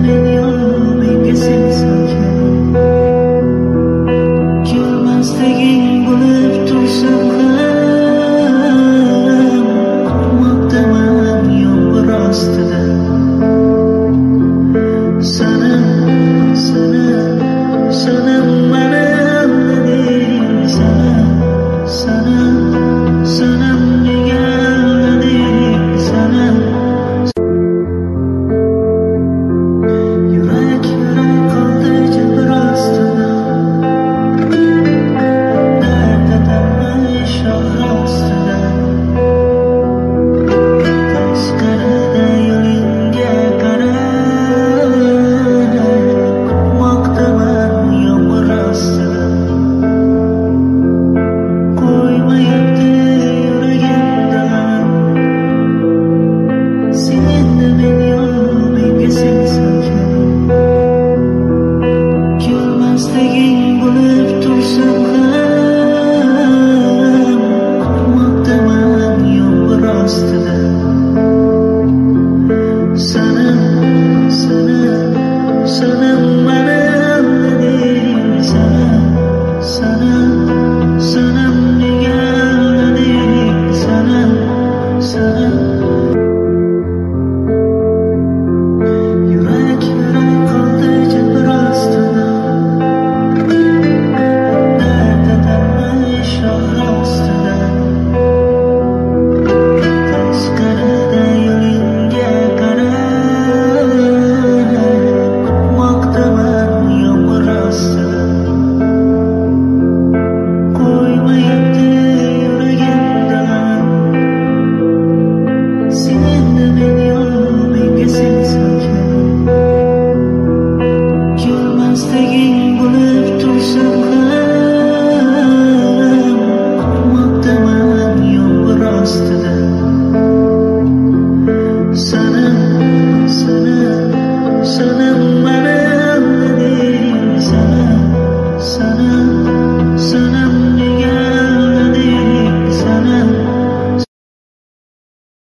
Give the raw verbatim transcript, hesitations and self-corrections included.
menga sen salkam kelmasliging bo'lib tursam ham kutmoqdaman yomg'ir ostida sana sana sana mana allading sana sana sana nega allading sana yurak yurak qoldi jabr ostida dardadami sho'r ostida tashqarida yo'lingga qarab kutmoqdaman yomg'ir ostida qo'ymayapti yuragimda senda men yo'q menga sen salkam kelmasliging bo'lib tursam ham kutmoqdaman yomg'ir ostida sana sana sana